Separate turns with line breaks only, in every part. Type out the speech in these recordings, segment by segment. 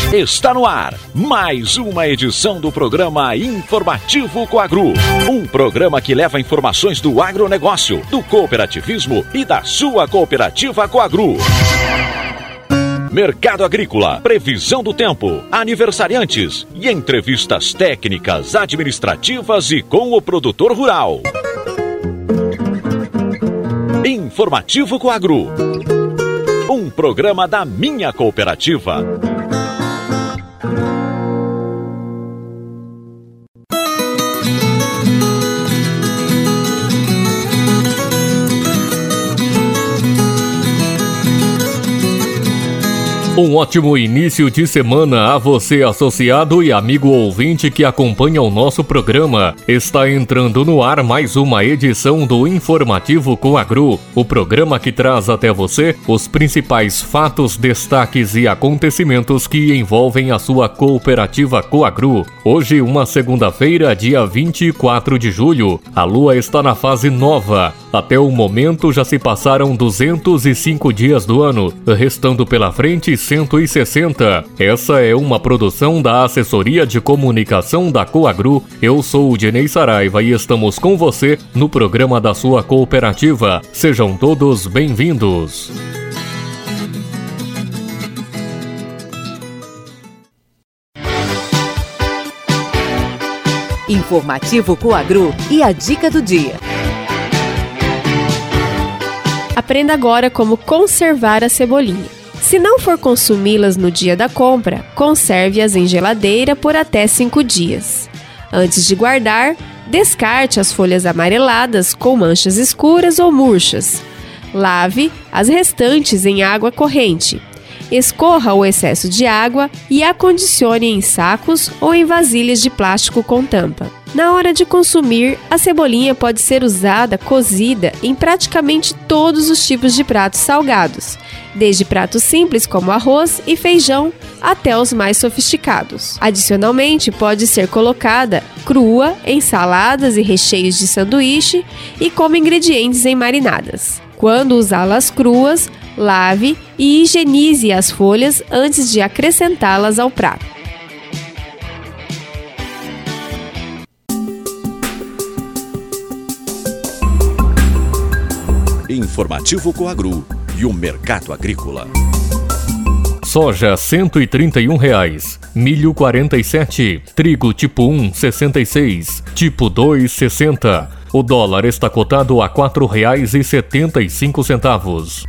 Está no ar mais uma edição do programa Informativo Coagru. Um programa que leva informações do agronegócio, do cooperativismo e da sua cooperativa Coagru. Mercado agrícola, previsão do tempo, aniversariantes e entrevistas técnicas, administrativas e com o produtor rural. Informativo Coagru. Um programa da minha cooperativa.
Um ótimo início de semana a você, associado e amigo ouvinte que acompanha o nosso programa. Está entrando no ar mais uma edição do Informativo Coagru, o programa que traz até você os principais fatos, destaques e acontecimentos que envolvem a sua cooperativa Coagru. Hoje, uma segunda-feira, dia 24 de julho, a lua está na fase nova. Até o momento já se passaram 205 dias do ano, restando pela frente 160. Essa é uma produção da Assessoria de Comunicação da Coagru. Eu sou o Dinei Saraiva e estamos com você no programa da sua cooperativa. Sejam todos bem-vindos.
Informativo Coagru e a dica do dia.
Aprenda agora como conservar a cebolinha. Se não for consumi-las no dia da compra, conserve-as em geladeira por até 5 dias. Antes de guardar, descarte as folhas amareladas com manchas escuras ou murchas. Lave as restantes em água corrente. Escorra o excesso de água e acondicione em sacos ou em vasilhas de plástico com tampa. Na hora de consumir, a cebolinha pode ser usada cozida em praticamente todos os tipos de pratos salgados, desde pratos simples como arroz e feijão até os mais sofisticados. Adicionalmente, pode ser colocada crua em saladas e recheios de sanduíche e como ingredientes em marinadas. Quando usá-las cruas, lave e higienize as folhas antes de acrescentá-las ao prato.
Informativo Coagru e o mercado agrícola.
Soja R$ 131, milho R$ 47, trigo tipo 1 R$ 66, tipo 2 R$ 60. O dólar está cotado a R$ 4,75.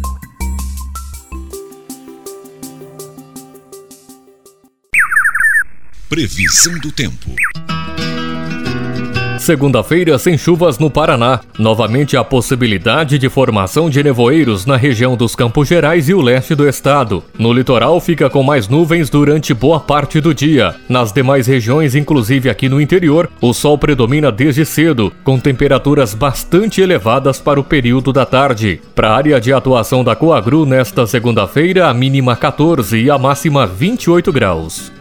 Previsão do tempo.
Segunda-feira sem chuvas no Paraná. Novamente a possibilidade de formação de nevoeiros na região dos Campos Gerais e o leste do estado. No litoral fica com mais nuvens durante boa parte do dia. Nas demais regiões, inclusive aqui no interior, o sol predomina desde cedo, com temperaturas bastante elevadas para o período da tarde. Para a área de atuação da Coagru, nesta segunda-feira, a mínima 14 e a máxima 28 graus.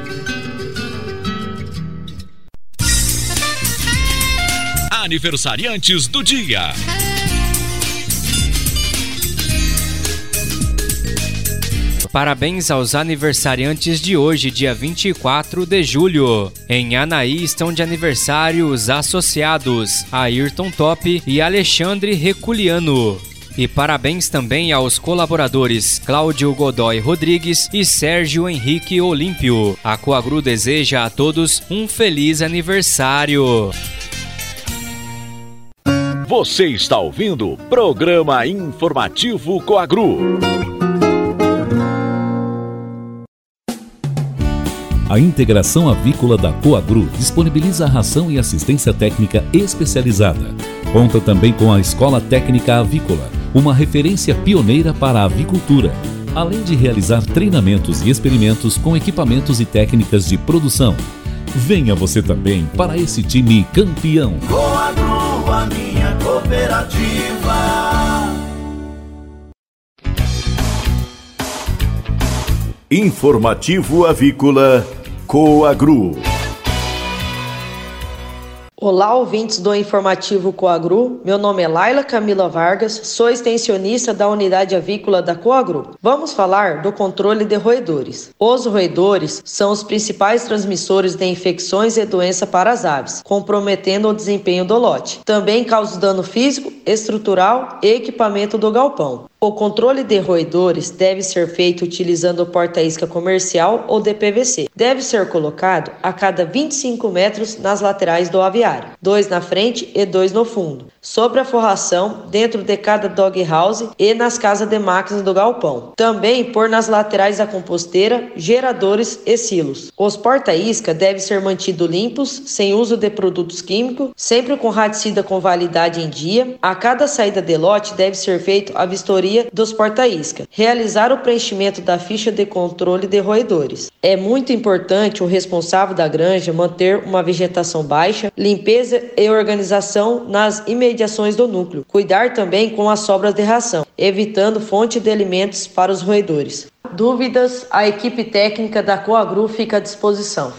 Aniversariantes do dia.
Parabéns aos aniversariantes de hoje, dia 24 de julho. Em Anaí estão de aniversário os associados Ayrton Top e Alexandre Reculiano. E parabéns também aos colaboradores Cláudio Godoy Rodrigues e Sérgio Henrique Olímpio. A Coagru deseja a todos um feliz aniversário.
Você está ouvindo o programa Informativo Coagru.
A Integração Avícola da Coagru disponibiliza ração e assistência técnica especializada. Conta também com a Escola Técnica Avícola, uma referência pioneira para a avicultura, além de realizar treinamentos e experimentos com equipamentos e técnicas de produção. Venha você também para esse time campeão.
Coagru, a minha cooperativa. Informativo Avícola Coagru.
Olá, ouvintes do Informativo Coagru. Meu nome é Laila Camila Vargas, sou extensionista da Unidade Avícola da Coagru. Vamos falar do controle de roedores. Os roedores são os principais transmissores de infecções e doenças para as aves, comprometendo o desempenho do lote. Também causam dano físico, estrutural e equipamento do galpão. O controle de roedores deve ser feito utilizando o porta-isca comercial ou de PVC. Deve ser colocado a cada 25 metros nas laterais do aviário, 2 na frente e 2 no fundo, sobre a forração, dentro de cada dog house e nas casas de máquinas do galpão. Também pôr nas laterais da composteira, geradores e silos. Os porta-isca devem ser mantidos limpos, sem uso de produtos químicos, sempre com raticida com validade em dia. A cada saída de lote deve ser feito a vistoria dos porta-isca. Realizar o preenchimento da ficha de controle de roedores. É muito importante o responsável da granja manter uma vegetação baixa, limpeza e organização nas imediações do núcleo. Cuidar também com as sobras de ração, evitando fonte de alimentos para os roedores. Dúvidas? A equipe técnica da Coagru fica à disposição.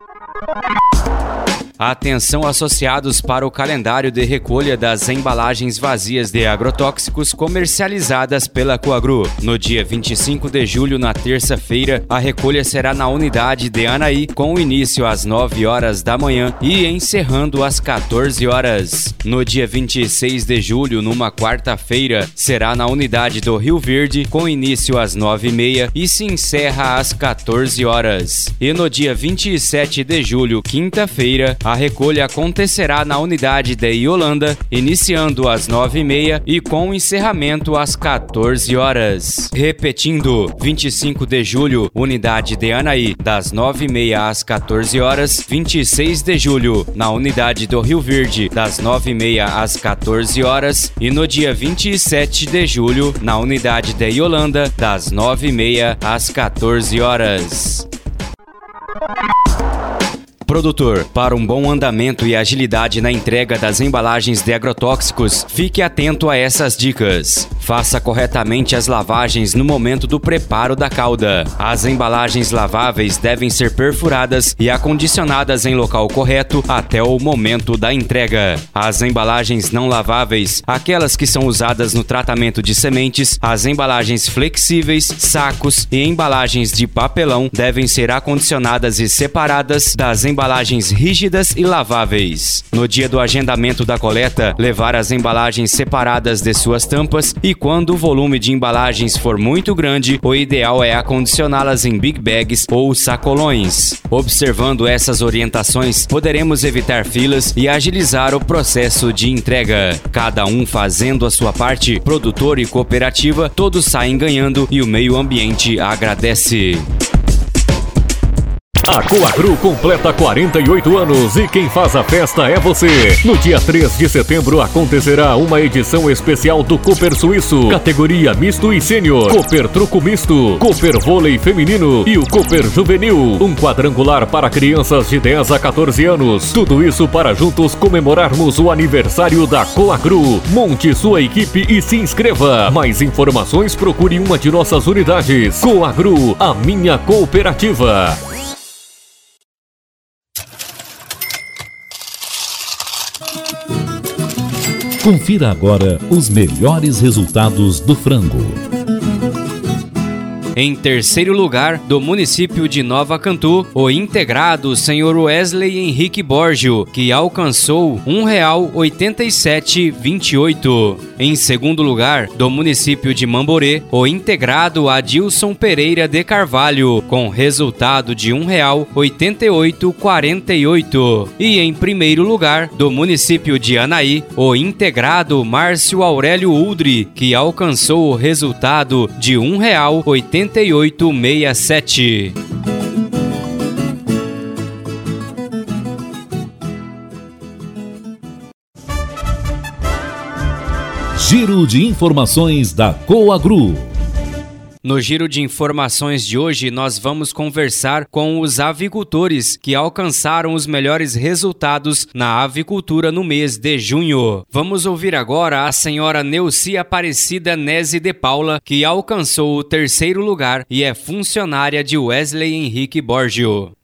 Atenção, associados, para o calendário de recolha das embalagens vazias de agrotóxicos comercializadas pela Coagru. No dia 25 de julho, na terça-feira, a recolha será na unidade de Anaí, com início às 9 horas da manhã e encerrando às 14 horas. No dia 26 de julho, numa quarta-feira, será na unidade do Rio Verde, com início às 9h30 e se encerra às 14 horas. E no dia 27 de julho, quinta-feira, a recolha acontecerá na unidade de Iolanda, iniciando às 9h30 e com encerramento às 14 horas. Repetindo, 25 de julho, unidade de Anaí, das 9h30 às 14 horas. 26 de julho, na unidade do Rio Verde, das 9h30 às 14 horas. E no dia 27 de julho, na unidade de Iolanda, das 9h30 às 14 horas. Produtor, para um bom andamento e agilidade na entrega das embalagens de agrotóxicos, fique atento a essas dicas. Faça corretamente as lavagens no momento do preparo da calda. As embalagens laváveis devem ser perfuradas e acondicionadas em local correto até o momento da entrega. As embalagens não laváveis, aquelas que são usadas no tratamento de sementes, as embalagens flexíveis, sacos e embalagens de papelão devem ser acondicionadas e separadas das embalagens rígidas e laváveis. No dia do agendamento da coleta, levar as embalagens separadas de suas tampas e quando o volume de embalagens for muito grande, o ideal é acondicioná-las em big bags ou sacolões. Observando essas orientações, poderemos evitar filas e agilizar o processo de entrega. Cada um fazendo a sua parte, produtor e cooperativa, todos saem ganhando e o meio ambiente agradece.
A Coagru completa 48 anos e quem faz a festa é você. No dia 3 de setembro acontecerá uma edição especial do Cooper Suíço, categoria misto e sênior, Cooper Truco Misto, Cooper Vôlei Feminino e o Cooper Juvenil. Um quadrangular para crianças de 10 a 14 anos. Tudo isso para juntos comemorarmos o aniversário da Coagru. Monte sua equipe e se inscreva. Mais informações, procure uma de nossas unidades. Coagru, a minha cooperativa.
Confira agora os melhores resultados do frango.
Em terceiro lugar, do município de Nova Cantu, o integrado Sr. Wesley Henrique Borgio, que alcançou R$ 1,8728. Em segundo lugar, do município de Mamborê, o integrado Adilson Pereira de Carvalho, com resultado de R$ 1,8848. E em primeiro lugar, do município de Anaí, o integrado Márcio Aurélio Uldre, que alcançou o resultado de R$ 1,8867.
Giro de informações da Coagru.
No giro de informações de hoje, nós vamos conversar com os avicultores que alcançaram os melhores resultados na avicultura no mês de junho. Vamos ouvir agora a senhora Neuci Aparecida Nese de Paula, que alcançou o terceiro lugar e é funcionária de Wesley Henrique Borgio.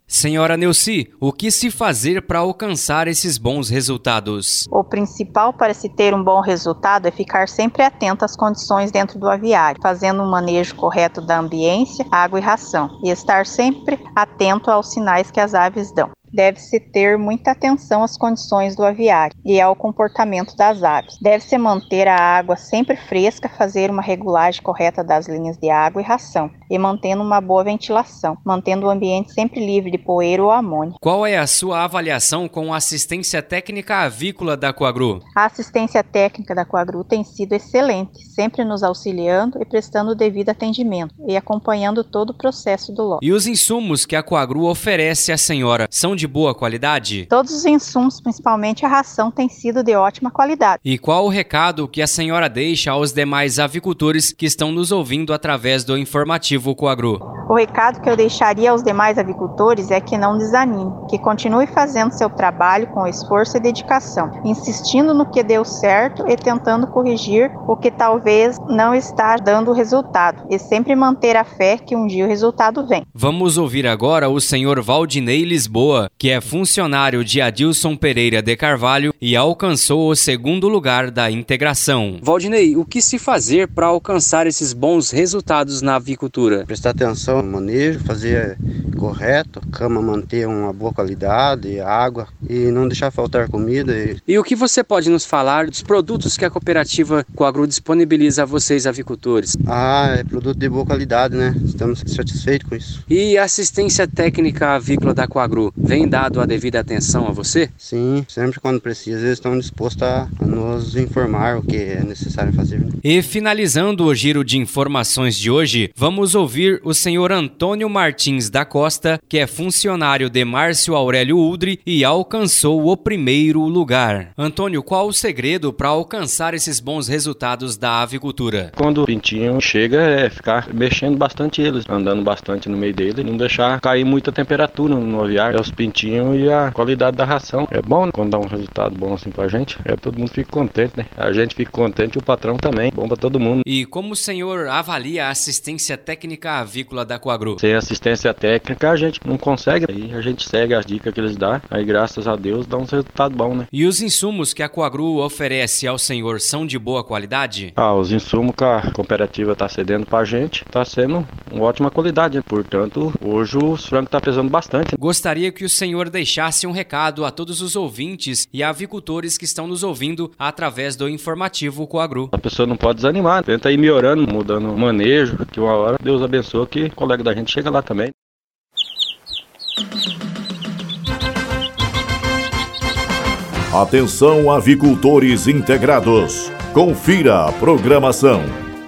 Senhora Neuci, o que se fazer para alcançar esses bons resultados?
O principal para se ter um bom resultado é ficar sempre atento às condições dentro do aviário, fazendo um manejo correto da ambiência, água e ração, e estar sempre atento aos sinais que as aves dão. Deve-se ter muita atenção às condições do aviário e ao comportamento das aves. Deve-se manter a água sempre fresca, fazer uma regulagem correta das linhas de água e ração e mantendo uma boa ventilação, mantendo o ambiente sempre livre de poeira ou amônia.
Qual é a sua avaliação com a assistência técnica avícola da Coagru?
A assistência técnica da Coagru tem sido excelente, sempre nos auxiliando e prestando o devido atendimento e acompanhando todo o processo do lote.
E os insumos que a Coagru oferece à senhora são de boa qualidade?
Todos os insumos, principalmente a ração, têm sido de ótima qualidade.
E qual o recado que a senhora deixa aos demais avicultores que estão nos ouvindo através do informativo Coagru?
O recado que eu deixaria aos demais avicultores é que não desanime, que continue fazendo seu trabalho com esforço e dedicação, insistindo no que deu certo e tentando corrigir o que talvez não está dando resultado, e sempre manter a fé que um dia o resultado vem.
Vamos ouvir agora o senhor Valdinei Lisboa, que é funcionário de Adilson Pereira de Carvalho e alcançou o segundo lugar da integração. Valdinei, o que se fazer para alcançar esses bons resultados na avicultura?
Prestar atenção no manejo, fazer correto, cama manter uma boa qualidade, água e não deixar faltar comida.
E o que você pode nos falar dos produtos que a cooperativa Coagru disponibiliza a vocês avicultores?
É produto de boa qualidade, né? Estamos satisfeitos com isso.
E a assistência técnica avícola da Coagru vem dado a devida atenção a você?
Sim, sempre quando precisa eles estão dispostos a nos informar o que é necessário fazer.
E finalizando o giro de informações de hoje, vamos ouvir o senhor Antônio Martins da Costa, que é funcionário de Márcio Aurélio Udre e alcançou o primeiro lugar. Antônio, qual o segredo para alcançar esses bons resultados da avicultura?
Quando o pintinho chega é ficar mexendo bastante eles, andando bastante no meio dele, não deixar cair muita temperatura no aviário, os pintinhos e a qualidade da ração. É bom, né? Quando dá um resultado bom assim pra gente, todo mundo fica contente, né? A gente fica contente e o patrão também, bom pra todo mundo.
E como o senhor avalia a assistência técnica avícola da Coagru?
Sem assistência técnica a gente não consegue, aí a gente segue as dicas que eles dão, aí graças a Deus dá um resultado bom, né?
E os insumos que a Coagru oferece ao senhor são de boa qualidade?
Os insumos que a cooperativa está cedendo pra gente, tá sendo uma ótima qualidade, né? Portanto, hoje os frangos tá pesando bastante.
Gostaria que o senhor deixasse um recado a todos os ouvintes e avicultores que estão nos ouvindo através do informativo Coagru.
A pessoa não pode desanimar, tenta ir melhorando, mudando o manejo, que uma hora Deus abençoe que o colega da gente chega lá também.
Atenção, avicultores integrados. Confira a programação.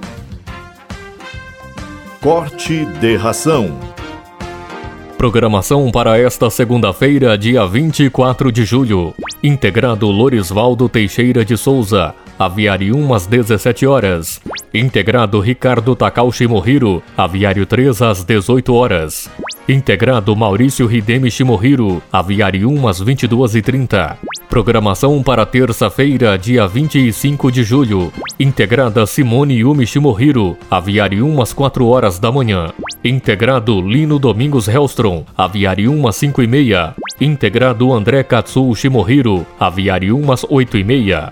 Corte de ração.
Programação para esta segunda-feira, dia 24 de julho. Integrado Lorisvaldo Teixeira de Souza, aviário 1 às 17 horas. Integrado Ricardo Takauchi Moriro, aviário 3 às 18 horas. Integrado Maurício Hidemi Shimohiro, aviário 1 às 22h30. Programação para terça-feira, dia 25 de julho. Integrada Simone Yumi Shimohiro, aviário 1 às 4 horas da manhã. Integrado Lino Domingos Hellstrom, aviário 1 às 5h30. Integrado André Katsu Shimohiro, aviário 1 às 8h30.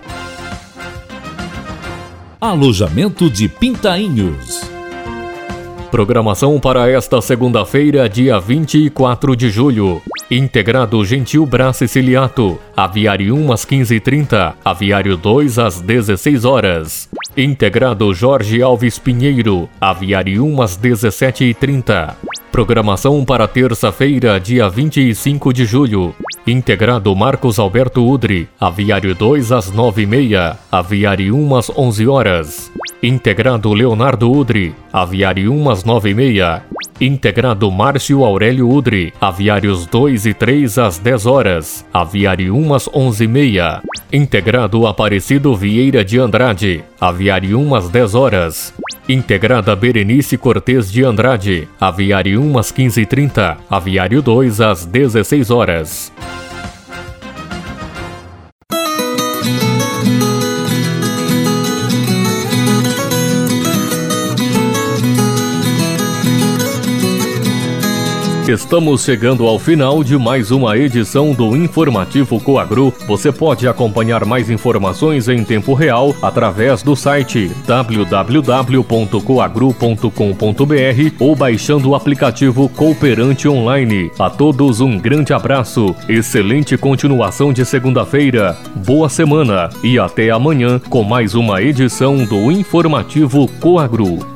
Alojamento de Pintainhos.
Programação para esta segunda-feira, dia 24 de julho. Integrado Gentil Brás Siciliato, aviário 1 às 15h30, aviário 2 às 16 horas. Integrado Jorge Alves Pinheiro, aviário 1 às 17h30. Programação para terça-feira, dia 25 de julho. Integrado Marcos Alberto Udre, aviário 2 às 9h30, aviário 1 às 11 horas. Integrado Leonardo Udre, aviário 1 às 9h30. Integrado Márcio Aurélio Udre, aviários 2 e 3 às 10 horas, aviário 1 às 11h30. Integrado Aparecido Vieira de Andrade, aviário 1 às 10 horas. Integrada Berenice Cortez de Andrade, aviário 1 às 15h30, aviário 2 às 16 horas. Estamos chegando ao final de mais uma edição do Informativo Coagro. Você pode acompanhar mais informações em tempo real através do site www.coagro.com.br ou baixando o aplicativo Cooperante Online. A todos um grande abraço, excelente continuação de segunda-feira, boa semana e até amanhã com mais uma edição do Informativo Coagro.